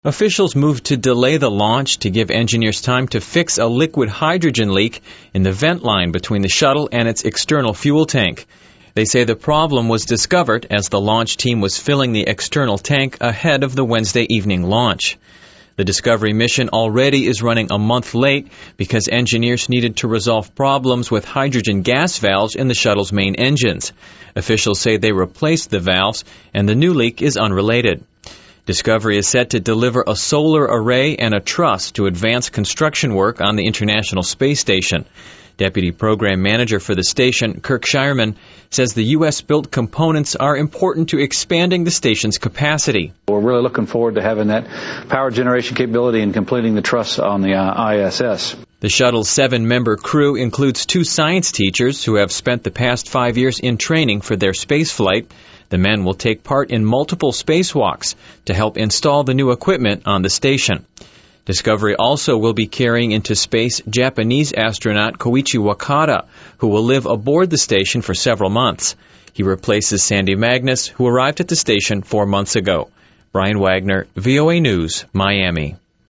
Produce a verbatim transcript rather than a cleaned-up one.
Officials moved to delay the launch to give engineers time to fix a liquid hydrogen leak in the vent line between the shuttle and its external fuel tank. They say the problem was discovered as the launch team was filling the external tank ahead of the Wednesday evening launch. The Discovery mission already is running a month late because engineers needed to resolve problems with hydrogen gas valves in the shuttle's main engines. Officials say they replaced the valves and the new leak is unrelated. Discovery is set to deliver a solar array and a truss to advance construction work on the International Space Station. Deputy Program Manager for the station, Kirk Shireman, says the U S-built components are important to expanding the station's capacity. We're really looking forward to having that power generation capability and completing the truss on the uh, I S S. The shuttle's seven-member crew includes two science teachers who have spent the past five years in training for their space flight. The men will take part in multiple spacewalks to help install the new equipment on the station. Discovery also will be carrying into space Japanese astronaut Koichi Wakata, who will live aboard the station for several months. He replaces Sandy Magnus, who arrived at the station four months ago. Brian Wagner, V O A News, Miami.